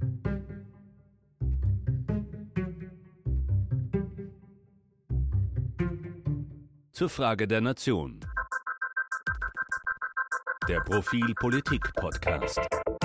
Zur Frage der Nation. Der Profil Politik Podcast.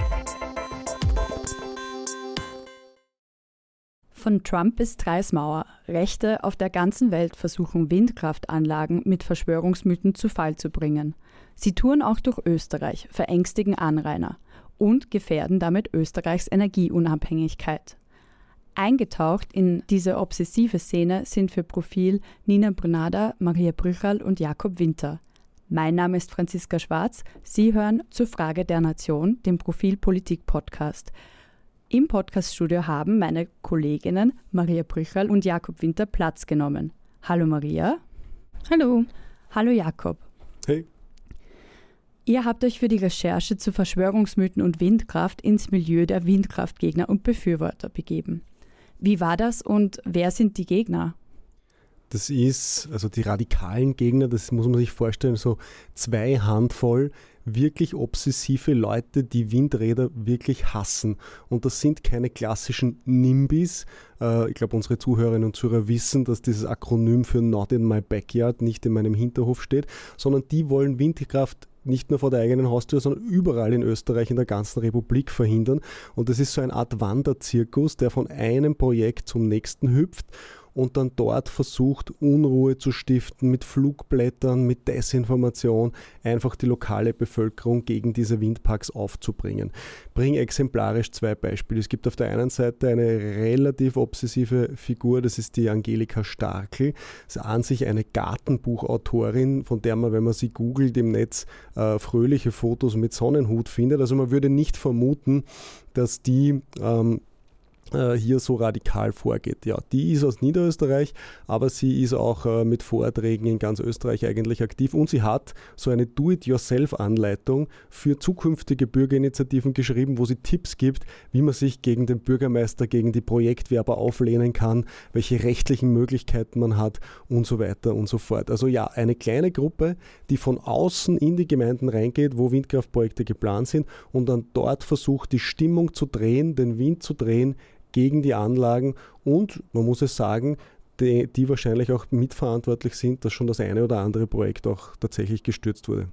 Von Trump bis Dreismauer. Rechte auf der ganzen Welt versuchen Windkraftanlagen mit Verschwörungsmythen zu Fall zu bringen. Sie touren auch durch Österreich, verängstigen Anrainer und gefährden damit Österreichs Energieunabhängigkeit. Eingetaucht in diese obsessive Szene sind für Profil Nina Brunada, Maria Brücherl und Jakob Winter. Mein Name ist Franziska Schwarz. Sie hören Zur Frage der Nation, dem Profil Politik Podcast. Im Podcaststudio haben meine Kolleginnen Maria Brücherl und Jakob Winter Platz genommen. Hallo Maria. Hallo. Hallo Jakob. Hey. Ihr habt euch für die Recherche zu Verschwörungsmythen und Windkraft ins Milieu der Windkraftgegner und Befürworter begeben. Wie war das und wer sind die Gegner? Das ist, also die radikalen Gegner, das muss man sich vorstellen, so 2 Handvoll wirklich obsessive Leute, die Windräder wirklich hassen. Und das sind keine klassischen NIMBYs. Ich glaube, unsere Zuhörerinnen und Zuhörer wissen, dass dieses Akronym für Not in my backyard nicht in meinem Hinterhof steht, sondern die wollen Windkraft nicht nur vor der eigenen Haustür, sondern überall in Österreich, in der ganzen Republik verhindern. Und das ist so eine Art Wanderzirkus, der von einem Projekt zum nächsten hüpft und dann dort versucht, Unruhe zu stiften mit Flugblättern, mit Desinformation, einfach die lokale Bevölkerung gegen diese Windparks aufzubringen. Bringe exemplarisch 2 Beispiele. Es gibt auf der einen Seite eine relativ obsessive Figur, das ist die Angelika Starkel. Das ist an sich eine Gartenbuchautorin, von der man, wenn man sie googelt im Netz, fröhliche Fotos mit Sonnenhut findet. Also man würde nicht vermuten, dass die hier so radikal vorgeht. Ja, die ist aus Niederösterreich, aber sie ist auch mit Vorträgen in ganz Österreich eigentlich aktiv und sie hat so eine Do-it-yourself-Anleitung für zukünftige Bürgerinitiativen geschrieben, wo sie Tipps gibt, wie man sich gegen den Bürgermeister, gegen die Projektwerber auflehnen kann, welche rechtlichen Möglichkeiten man hat und so weiter und so fort. Also ja, eine kleine Gruppe, die von außen in die Gemeinden reingeht, wo Windkraftprojekte geplant sind und dann dort versucht, die Stimmung zu drehen, den Wind zu drehen, gegen die Anlagen und, man muss es sagen, die wahrscheinlich auch mitverantwortlich sind, dass schon das eine oder andere Projekt auch tatsächlich gestürzt wurde.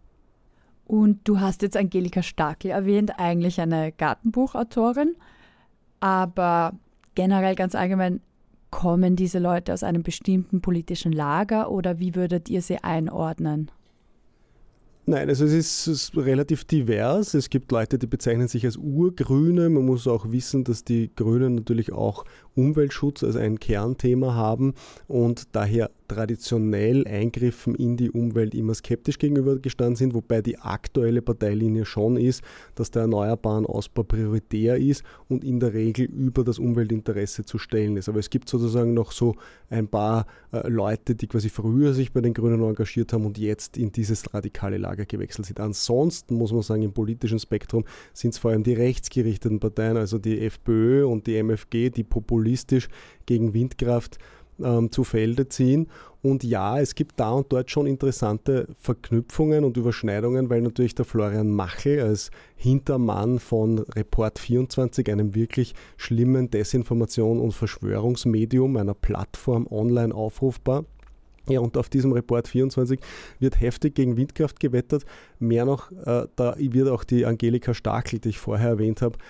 Und du hast jetzt Angelika Starkel erwähnt, eigentlich eine Gartenbuchautorin, aber generell ganz allgemein, kommen diese Leute aus einem bestimmten politischen Lager oder wie würdet ihr sie einordnen? Nein, also es ist relativ divers. Es gibt Leute, die bezeichnen sich als Urgrüne. Man muss auch wissen, dass die Grünen natürlich auch Umweltschutz als ein Kernthema haben und daher traditionell Eingriffen in die Umwelt immer skeptisch gegenübergestanden sind, wobei die aktuelle Parteilinie schon ist, dass der erneuerbaren Ausbau prioritär ist und in der Regel über das Umweltinteresse zu stellen ist. Aber es gibt sozusagen noch so ein paar Leute, die quasi früher sich bei den Grünen engagiert haben und jetzt in dieses radikale Lager gewechselt sind. Ansonsten muss man sagen, im politischen Spektrum sind es vor allem die rechtsgerichteten Parteien, also die FPÖ und die MFG, die populistisch gegen Windkraft zu Felde ziehen. Und ja, es gibt da und dort schon interessante Verknüpfungen und Überschneidungen, weil natürlich der Florian Machel als Hintermann von Report24, einem wirklich schlimmen Desinformation- und Verschwörungsmedium, einer Plattform online aufrufbar. Ja, und auf diesem Report24 wird heftig gegen Windkraft gewettert. Mehr noch, da wird auch die Angelika Starkel, die ich vorher erwähnt habe,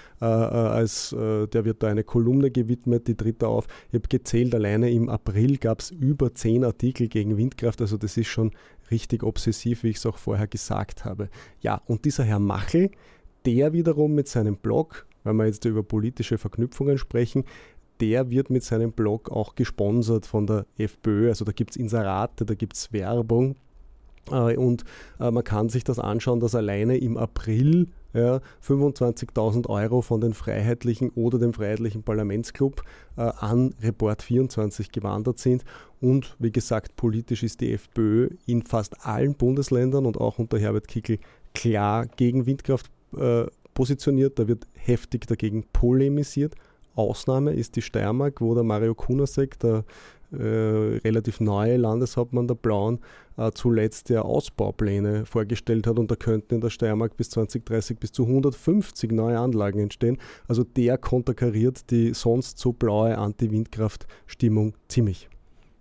der wird da eine Kolumne gewidmet, die tritt da auf. Ich habe gezählt, alleine im April gab es über 10 Artikel gegen Windkraft, also das ist schon richtig obsessiv, wie ich es auch vorher gesagt habe. Ja, und dieser Herr Machel, der wiederum mit seinem Blog, wenn wir jetzt über politische Verknüpfungen sprechen, der wird mit seinem Blog auch gesponsert von der FPÖ. Also da gibt es Inserate, da gibt es Werbung. Und man kann sich das anschauen, dass alleine im April 25.000 Euro von den Freiheitlichen oder dem Freiheitlichen Parlamentsclub an Report24 gewandert sind. Und wie gesagt, politisch ist die FPÖ in fast allen Bundesländern und auch unter Herbert Kickl klar gegen Windkraft positioniert. Da wird heftig dagegen polemisiert. Ausnahme ist die Steiermark, wo der Mario Kunasek, der relativ neue Landeshauptmann der Blauen, zuletzt ja Ausbaupläne vorgestellt hat, und da könnten in der Steiermark bis 2030 bis zu 150 neue Anlagen entstehen. Also der konterkariert die sonst so blaue Anti-Windkraft-Stimmung ziemlich.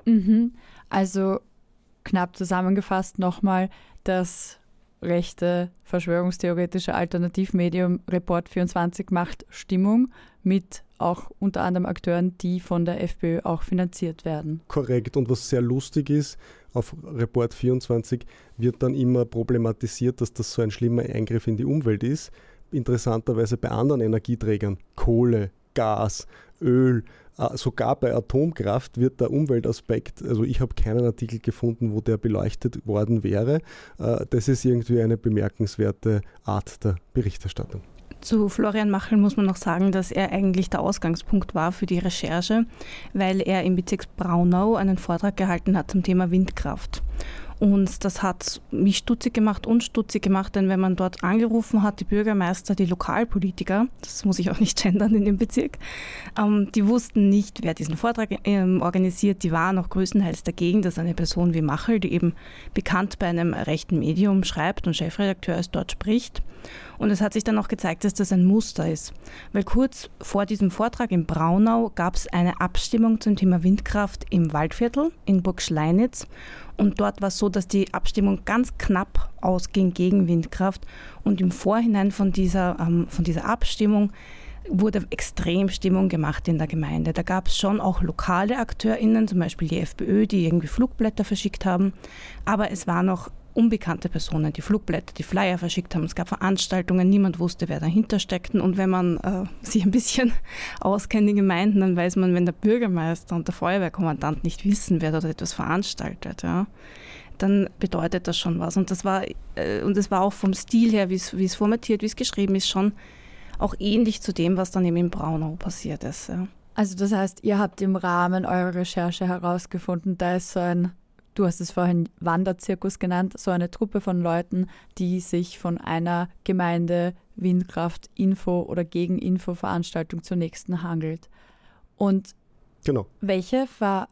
Also knapp zusammengefasst nochmal, das rechte verschwörungstheoretische Alternativmedium Report 24 macht Stimmung mit auch unter anderem Akteuren, die von der FPÖ auch finanziert werden. Korrekt. Und was sehr lustig ist, auf Report 24 wird dann immer problematisiert, dass das so ein schlimmer Eingriff in die Umwelt ist. Interessanterweise bei anderen Energieträgern, Kohle, Gas, Öl, sogar bei Atomkraft wird der Umweltaspekt, also ich habe keinen Artikel gefunden, wo der beleuchtet worden wäre. Das ist irgendwie eine bemerkenswerte Art der Berichterstattung. Zu Florian Machel muss man noch sagen, dass er eigentlich der Ausgangspunkt war für die Recherche, weil er im Bezirk Braunau einen Vortrag gehalten hat zum Thema Windkraft. Und das hat mich stutzig gemacht, denn wenn man dort angerufen hat, die Bürgermeister, die Lokalpolitiker, das muss ich auch nicht gendern in dem Bezirk, die wussten nicht, wer diesen Vortrag organisiert, die waren auch größtenteils dagegen, dass eine Person wie Machel, die eben bekannt bei einem rechten Medium schreibt und Chefredakteur ist, dort spricht. Und es hat sich dann auch gezeigt, dass das ein Muster ist. Weil kurz vor diesem Vortrag in Braunau gab es eine Abstimmung zum Thema Windkraft im Waldviertel in Burg Schleinitz. Und dort war es so, dass die Abstimmung ganz knapp ausging gegen Windkraft. Und im Vorhinein von dieser Abstimmung wurde extrem Stimmung gemacht in der Gemeinde. Da gab es schon auch lokale AkteurInnen, zum Beispiel die FPÖ, die irgendwie Flugblätter verschickt haben. Aber es waren auch unbekannte Personen, die Flugblätter, die Flyer verschickt haben. Es gab Veranstaltungen, niemand wusste, wer dahinter steckt. Und wenn man sich ein bisschen auskennt in Gemeinden, dann weiß man, wenn der Bürgermeister und der Feuerwehrkommandant nicht wissen, wer dort etwas veranstaltet, ja, dann bedeutet das schon was. Und das war auch vom Stil her, wie es formatiert, wie es geschrieben ist, schon auch ähnlich zu dem, was dann eben in Braunau passiert ist. Ja. Also das heißt, ihr habt im Rahmen eurer Recherche herausgefunden, da ist so ein, du hast es vorhin Wanderzirkus genannt, so eine Truppe von Leuten, die sich von einer Gemeinde Windkraft-Info- oder Gegen-Info-Veranstaltung zur nächsten hangelt. Und genau. Welche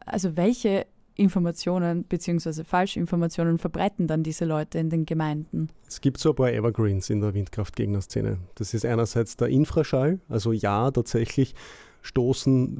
Informationen bzw. Falschinformationen verbreiten dann diese Leute in den Gemeinden? Es gibt so ein paar Evergreens in der Windkraft-Gegner-Szene. Das ist einerseits der Infraschall, also ja, tatsächlich stoßen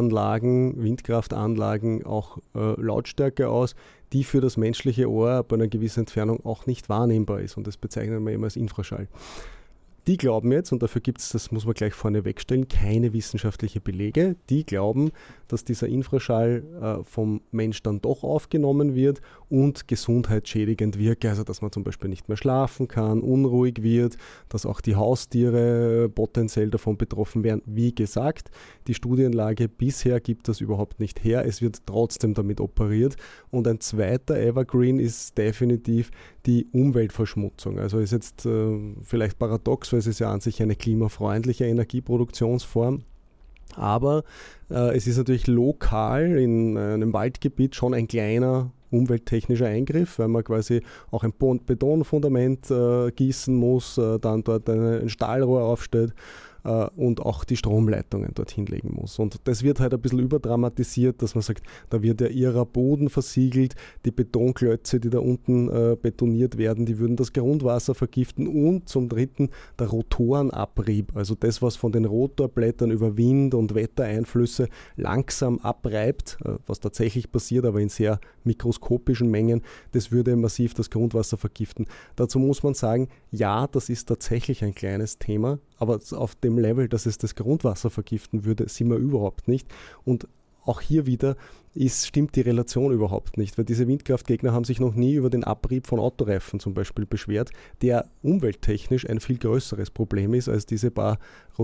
Windkraftanlagen auch Lautstärke aus, die für das menschliche Ohr bei einer gewissen Entfernung auch nicht wahrnehmbar ist. Und das bezeichnen wir immer als Infraschall. Die glauben jetzt, und dafür gibt es, das muss man gleich vorne wegstellen, keine wissenschaftlichen Belege. Die glauben, dass dieser Infraschall vom Mensch dann doch aufgenommen wird und gesundheitsschädigend wirkt. Also dass man zum Beispiel nicht mehr schlafen kann, unruhig wird, dass auch die Haustiere potenziell davon betroffen wären. Wie gesagt, die Studienlage bisher gibt das überhaupt nicht her. Es wird trotzdem damit operiert. Und ein zweiter Evergreen ist definitiv die Umweltverschmutzung. Also ist jetzt vielleicht paradox, weil es ist ja an sich eine klimafreundliche Energieproduktionsform. Aber es ist natürlich lokal in einem Waldgebiet schon ein kleiner umwelttechnischer Eingriff, weil man quasi auch ein Betonfundament gießen muss, dann dort ein Stahlrohr aufstellt und auch die Stromleitungen dorthin legen muss. Und das wird halt ein bisschen überdramatisiert, dass man sagt, da wird ja ihrer Boden versiegelt, die Betonklötze, die da unten betoniert werden, die würden das Grundwasser vergiften, und zum Dritten der Rotorenabrieb, also das, was von den Rotorblättern über Wind- und Wettereinflüsse langsam abreibt, was tatsächlich passiert, aber in sehr mikroskopischen Mengen, das würde massiv das Grundwasser vergiften. Dazu muss man sagen, ja, das ist tatsächlich ein kleines Thema, aber auf dem Level, dass es das Grundwasser vergiften würde, sind wir überhaupt nicht. Und auch hier wieder stimmt die Relation überhaupt nicht, weil diese Windkraftgegner haben sich noch nie über den Abrieb von Autoreifen zum Beispiel beschwert, der umwelttechnisch ein viel größeres Problem ist als diese paar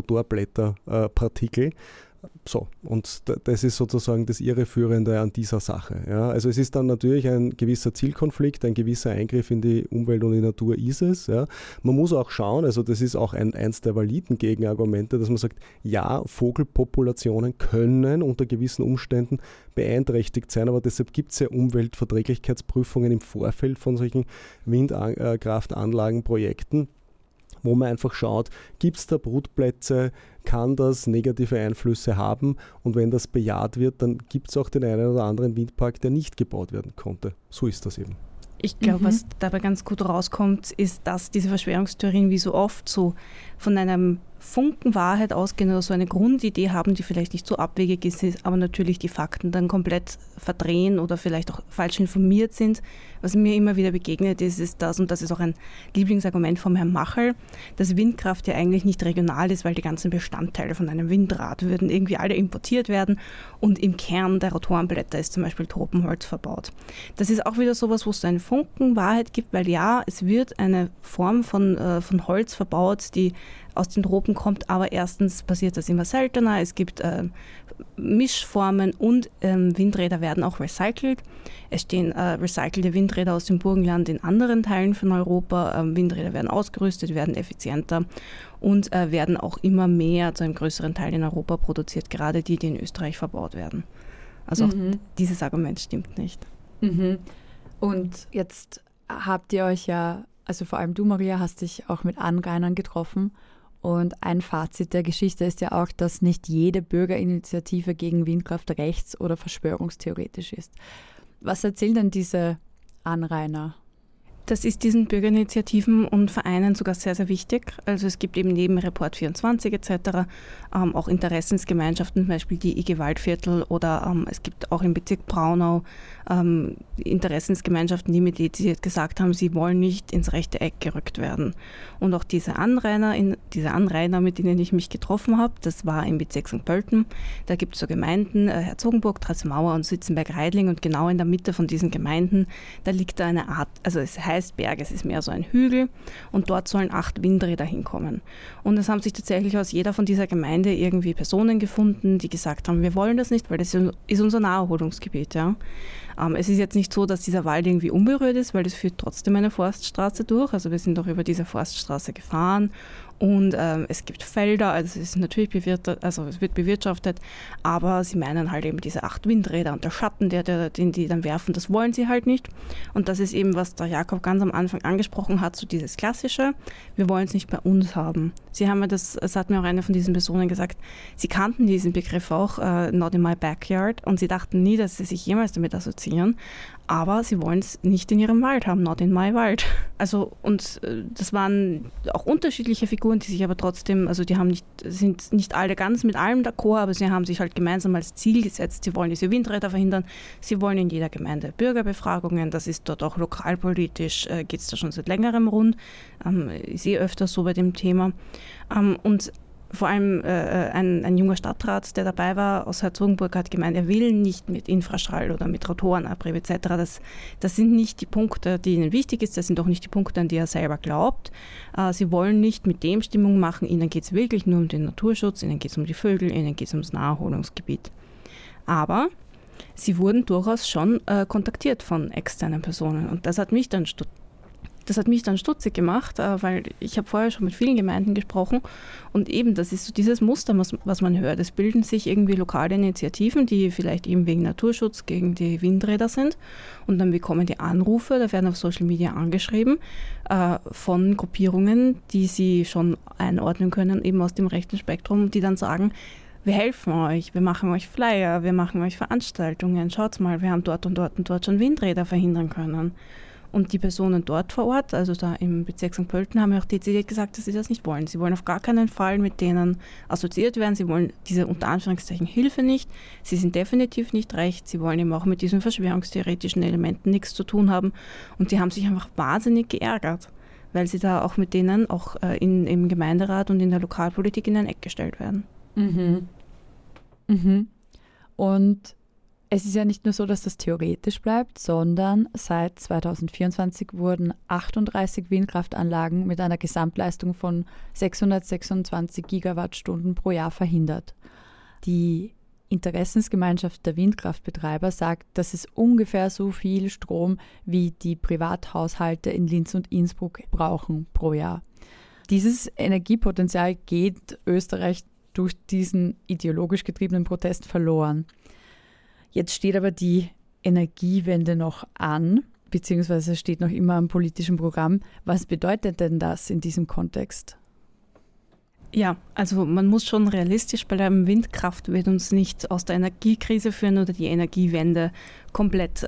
Rotorblätterpartikel. So, und das ist sozusagen das Irreführende an dieser Sache. Ja. Also es ist dann natürlich ein gewisser Zielkonflikt, ein gewisser Eingriff in die Umwelt und die Natur ist es. Ja. Man muss auch schauen, also das ist auch eins der validen Gegenargumente, dass man sagt, ja, Vogelpopulationen können unter gewissen Umständen beeinträchtigt sein, aber deshalb gibt es ja Umweltverträglichkeitsprüfungen im Vorfeld von solchen Windkraftanlagenprojekten, wo man einfach schaut, gibt es da Brutplätze, kann das negative Einflüsse haben, und wenn das bejaht wird, dann gibt es auch den einen oder anderen Windpark, der nicht gebaut werden konnte. So ist das eben. Ich glaube, was dabei ganz gut rauskommt, ist, dass diese Verschwörungstheorien wie so oft so von einem Funken Wahrheit ausgehen oder so eine Grundidee haben, die vielleicht nicht so abwegig ist, aber natürlich die Fakten dann komplett verdrehen oder vielleicht auch falsch informiert sind. Was mir immer wieder begegnet ist das, und das ist auch ein Lieblingsargument vom Herrn Machel, dass Windkraft ja eigentlich nicht regional ist, weil die ganzen Bestandteile von einem Windrad würden irgendwie alle importiert werden, und im Kern der Rotorenblätter ist zum Beispiel Tropenholz verbaut. Das ist auch wieder sowas, wo es so einen Funken Wahrheit gibt, weil ja, es wird eine Form von Holz verbaut, die aus den Tropen kommt, aber erstens passiert das immer seltener. Es gibt Mischformen, und Windräder werden auch recycelt. Es stehen recycelte Windräder aus dem Burgenland in anderen Teilen von Europa. Windräder werden ausgerüstet, werden effizienter und werden auch immer mehr zu einem größeren Teil in Europa produziert, gerade die in Österreich verbaut werden. Also auch dieses Argument stimmt nicht. Und jetzt habt ihr euch ja, also vor allem du, Maria, hast dich auch mit Anrainern getroffen. Und ein Fazit der Geschichte ist ja auch, dass nicht jede Bürgerinitiative gegen Windkraft rechts- oder verschwörungstheoretisch ist. Was erzählen denn diese Anrainer? Das ist diesen Bürgerinitiativen und Vereinen sogar sehr, sehr wichtig. Also es gibt eben neben Report 24 etc. Auch Interessensgemeinschaften, zum Beispiel die IG Waldviertel, oder es gibt auch im Bezirk Braunau Interessensgemeinschaften, die mir dezidiert gesagt haben, sie wollen nicht ins rechte Eck gerückt werden. Und auch diese Anrainer, mit denen ich mich getroffen habe, das war im Bezirk St. Pölten. Da gibt es so Gemeinden, Herzogenburg, Trasmauer und Sitzenberg-Reidling, und genau in der Mitte von diesen Gemeinden, da liegt da eine Art, also es heißt Berg, es ist mehr so ein Hügel, und dort sollen 8 Windräder hinkommen. Und es haben sich tatsächlich aus jeder von dieser Gemeinde irgendwie Personen gefunden, die gesagt haben, wir wollen das nicht, weil das ist unser Naherholungsgebiet. Ja. Es ist jetzt nicht so, dass dieser Wald irgendwie unberührt ist, weil es führt trotzdem eine Forststraße durch. Also wir sind auch über diese Forststraße gefahren, und es gibt Felder, also es ist natürlich es wird bewirtschaftet, aber sie meinen halt eben diese 8 Windräder und der Schatten, den die dann werfen, das wollen sie halt nicht. Und das ist eben, was der Jakob ganz am Anfang angesprochen hat, so dieses Klassische, wir wollen es nicht bei uns haben. Sie haben es hat mir auch eine von diesen Personen gesagt, sie kannten diesen Begriff auch, not in my backyard, und sie dachten nie, dass sie sich jemals damit assoziieren, aber sie wollen es nicht in ihrem Wald haben, not in my Wald. Also, und das waren auch unterschiedliche Figuren, die sich aber trotzdem, also sind nicht alle ganz mit allem d'accord, aber sie haben sich halt gemeinsam als Ziel gesetzt, sie wollen diese Windräder verhindern, sie wollen in jeder Gemeinde Bürgerbefragungen, das ist dort auch lokalpolitisch, geht es da schon seit längerem rund, ich sehe öfter so bei dem Thema. Und vor allem ein junger Stadtrat, der dabei war, aus Herzogenburg, hat gemeint, er will nicht mit Infraschall oder mit Rotorenabrieb etc. Das sind nicht die Punkte, die ihnen wichtig ist, das sind auch nicht die Punkte, an die er selber glaubt. Sie wollen nicht mit dem Stimmung machen, ihnen geht es wirklich nur um den Naturschutz, ihnen geht es um die Vögel, ihnen geht es ums Naherholungsgebiet. Aber sie wurden durchaus schon kontaktiert von externen Personen, und das hat mich dann stutzig gemacht, weil ich habe vorher schon mit vielen Gemeinden gesprochen, und eben das ist so dieses Muster, was man hört. Es bilden sich irgendwie lokale Initiativen, die vielleicht eben wegen Naturschutz gegen die Windräder sind, und dann bekommen die Anrufe, da werden auf Social Media angeschrieben von Gruppierungen, die sie schon einordnen können, eben aus dem rechten Spektrum, die dann sagen, wir helfen euch, wir machen euch Flyer, wir machen euch Veranstaltungen, schaut mal, wir haben dort und dort und dort schon Windräder verhindern können. Und die Personen dort vor Ort, also da im Bezirk St. Pölten, haben ja auch dezidiert gesagt, dass sie das nicht wollen. Sie wollen auf gar keinen Fall mit denen assoziiert werden. Sie wollen diese unter Anführungszeichen Hilfe nicht. Sie sind definitiv nicht recht. Sie wollen eben auch mit diesen verschwörungstheoretischen Elementen nichts zu tun haben. Und sie haben sich einfach wahnsinnig geärgert, weil sie da auch mit denen auch im Gemeinderat und in der Lokalpolitik in ein Eck gestellt werden. Und es ist ja nicht nur so, dass das theoretisch bleibt, sondern seit 2024 wurden 38 Windkraftanlagen mit einer Gesamtleistung von 626 Gigawattstunden pro Jahr verhindert. Die Interessensgemeinschaft der Windkraftbetreiber sagt, dass es ungefähr so viel Strom wie die Privathaushalte in Linz und Innsbruck brauchen pro Jahr. Dieses Energiepotenzial geht Österreich durch diesen ideologisch getriebenen Protest verloren. Jetzt steht aber die Energiewende noch an, beziehungsweise steht noch immer am politischen Programm. Was bedeutet denn das in diesem Kontext? Ja, also man muss schon realistisch bleiben. Windkraft wird uns nicht aus der Energiekrise führen oder die Energiewende komplett.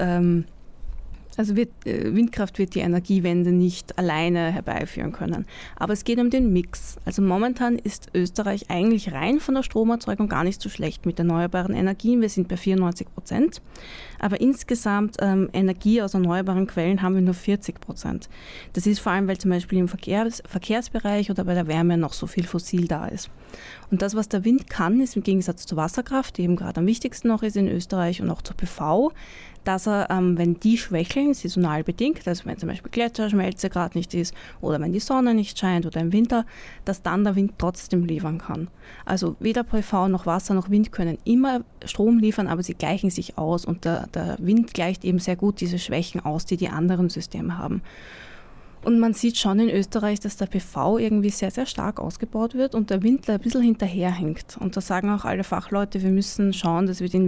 Windkraft wird die Energiewende nicht alleine herbeiführen können. Aber es geht um den Mix. Also momentan ist Österreich eigentlich rein von der Stromerzeugung gar nicht so schlecht mit erneuerbaren Energien. Wir sind bei 94%. Aber insgesamt Energie aus erneuerbaren Quellen haben wir nur 40%. Das ist vor allem, weil zum Beispiel im Verkehrsbereich oder bei der Wärme noch so viel fossil da ist. Und das, was der Wind kann, ist im Gegensatz zur Wasserkraft, die eben gerade am wichtigsten noch ist in Österreich und auch zur PV, dass er, wenn die schwächeln, saisonal bedingt, also wenn zum Beispiel Gletscherschmelze gerade nicht ist oder wenn die Sonne nicht scheint oder im Winter, dass dann der Wind trotzdem liefern kann. Also weder PV noch Wasser noch Wind können immer Strom liefern, aber sie gleichen sich aus und der Wind gleicht eben sehr gut diese Schwächen aus, die die anderen Systeme haben. Und man sieht schon in Österreich, dass der PV irgendwie sehr, sehr stark ausgebaut wird und der Wind ein bisschen hinterherhängt. Und da sagen auch alle Fachleute, wir müssen schauen, dass wir den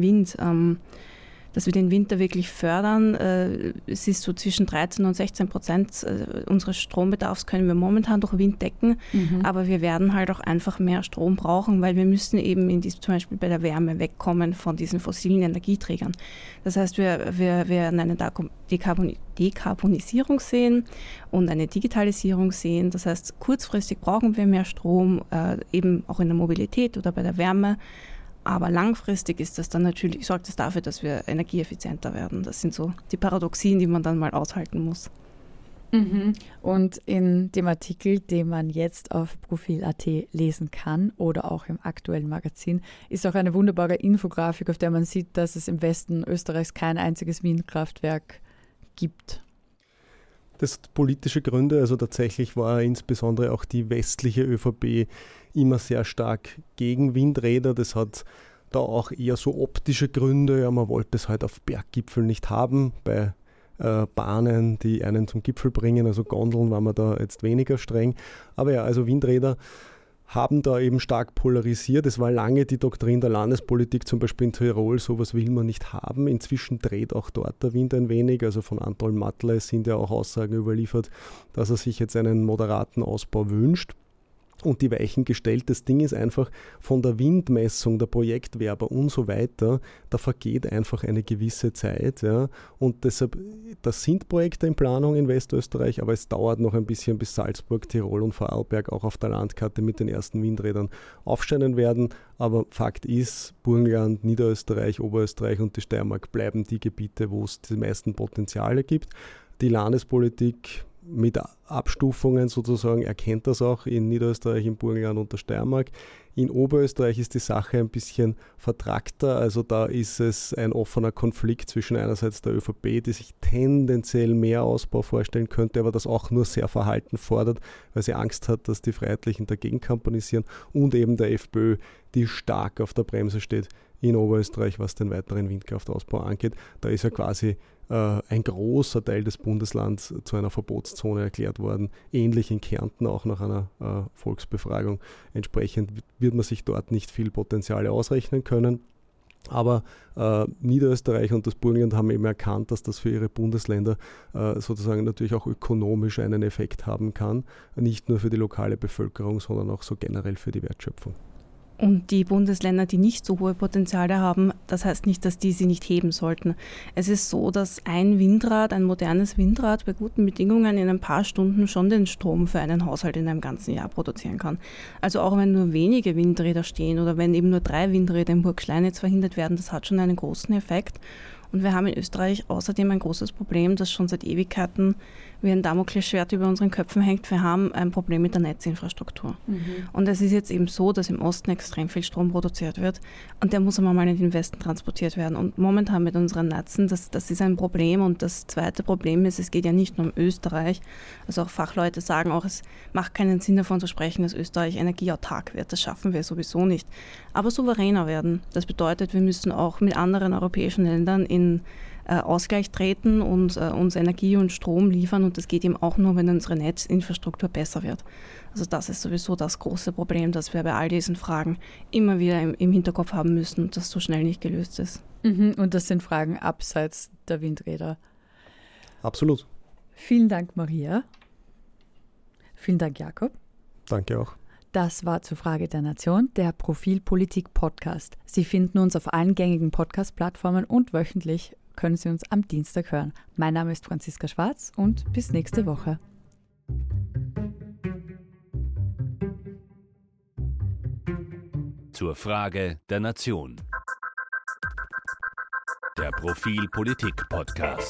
Winter wirklich fördern. Es ist so zwischen 13% und 16% unseres Strombedarfs können wir momentan durch Wind decken, aber wir werden halt auch einfach mehr Strom brauchen, weil wir müssen eben zum Beispiel bei der Wärme wegkommen von diesen fossilen Energieträgern. Das heißt, wir werden eine Dekarbonisierung sehen und eine Digitalisierung sehen. Das heißt, kurzfristig brauchen wir mehr Strom, eben auch in der Mobilität oder bei der Wärme. Aber langfristig ist das dann natürlich, sorgt es dafür, dass wir energieeffizienter werden. Das sind so die Paradoxien, die man dann mal aushalten muss. Und in dem Artikel, den man jetzt auf Profil.at lesen kann oder auch im aktuellen Magazin, ist auch eine wunderbare Infografik, auf der man sieht, dass es im Westen Österreichs kein einziges Windkraftwerk gibt. Das hat politische Gründe, also tatsächlich war insbesondere auch die westliche ÖVP immer sehr stark gegen Windräder. Das hat da auch eher so optische Gründe. Ja, man wollte es halt auf Berggipfeln nicht haben, bei Bahnen, die einen zum Gipfel bringen, also Gondeln war man da jetzt weniger streng. Aber ja, also Windräder haben da eben stark polarisiert. Es war lange die Doktrin der Landespolitik, zum Beispiel in Tirol, sowas will man nicht haben. Inzwischen dreht auch dort der Wind ein wenig. Also von Anton Matle sind ja auch Aussagen überliefert, dass er sich jetzt einen moderaten Ausbau wünscht. Und die Weichen gestellt. Das Ding ist einfach von der Windmessung, der Projektwerber und so weiter, da vergeht einfach eine gewisse Zeit. Ja. Und deshalb, das sind Projekte in Planung in Westösterreich, aber es dauert noch ein bisschen, bis Salzburg, Tirol und Vorarlberg auch auf der Landkarte mit den ersten Windrädern aufsteigen werden. Aber Fakt ist, Burgenland, Niederösterreich, Oberösterreich und die Steiermark bleiben die Gebiete, wo es die meisten Potenziale gibt. Die Landespolitik mit Abstufungen sozusagen erkennt das auch in Niederösterreich, im Burgenland und der Steiermark. In Oberösterreich ist die Sache ein bisschen vertrackter, also da ist es ein offener Konflikt zwischen einerseits der ÖVP, die sich tendenziell mehr Ausbau vorstellen könnte, aber das auch nur sehr verhalten fordert, weil sie Angst hat, dass die Freiheitlichen dagegen kampanisieren, und eben der FPÖ, die stark auf der Bremse steht in Oberösterreich, was den weiteren Windkraftausbau angeht. Da ist ja quasi ein großer Teil des Bundeslands zu einer Verbotszone erklärt worden, ähnlich in Kärnten auch nach einer Volksbefragung. Entsprechend wird man sich dort nicht viel Potenziale ausrechnen können. Aber Niederösterreich und das Burgenland haben eben erkannt, dass das für ihre Bundesländer sozusagen natürlich auch ökonomisch einen Effekt haben kann. Nicht nur für die lokale Bevölkerung, sondern auch so generell für die Wertschöpfung. Und die Bundesländer, die nicht so hohe Potenziale haben, das heißt nicht, dass die sie nicht heben sollten. Es ist so, dass ein modernes Windrad bei guten Bedingungen in ein paar Stunden schon den Strom für einen Haushalt in einem ganzen Jahr produzieren kann. Also auch wenn nur wenige Windräder stehen oder wenn eben nur 3 Windräder im Burg Schleinitz verhindert werden, das hat schon einen großen Effekt. Und wir haben in Österreich außerdem ein großes Problem, das schon seit Ewigkeiten wie ein Damoklesschwert über unseren Köpfen hängt. Wir haben ein Problem mit der Netzinfrastruktur. Und es ist jetzt eben so, dass im Osten extrem viel Strom produziert wird und der muss einmal mal in den Westen transportiert werden. Und momentan mit unseren Netzen, das ist ein Problem. Und das zweite Problem ist, es geht ja nicht nur um Österreich. Also auch Fachleute sagen auch, es macht keinen Sinn davon zu sprechen, dass Österreich energieautark wird. Das schaffen wir sowieso nicht. Aber souveräner werden. Das bedeutet, wir müssen auch mit anderen europäischen Ländern in Ausgleich treten und uns Energie und Strom liefern, und das geht eben auch nur, wenn unsere Netzinfrastruktur besser wird. Also das ist sowieso das große Problem, das wir bei all diesen Fragen immer wieder im Hinterkopf haben müssen und das so schnell nicht gelöst ist. Und das sind Fragen abseits der Windräder. Absolut. Vielen Dank, Maria. Vielen Dank, Jakob. Danke auch. Das war zur Frage der Nation, der Profil-Politik-Podcast. Sie finden uns auf allen gängigen Podcast-Plattformen und wöchentlich können Sie uns am Dienstag hören. Mein Name ist Franziska Schwarz und bis nächste Woche. Zur Frage der Nation. Der Profil-Politik-Podcast.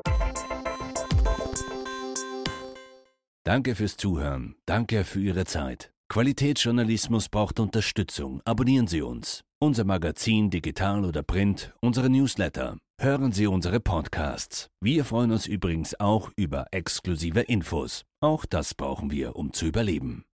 Danke fürs Zuhören. Danke für Ihre Zeit. Qualitätsjournalismus braucht Unterstützung. Abonnieren Sie uns. Unser Magazin, digital oder print, unsere Newsletter. Hören Sie unsere Podcasts. Wir freuen uns übrigens auch über exklusive Infos. Auch das brauchen wir, um zu überleben.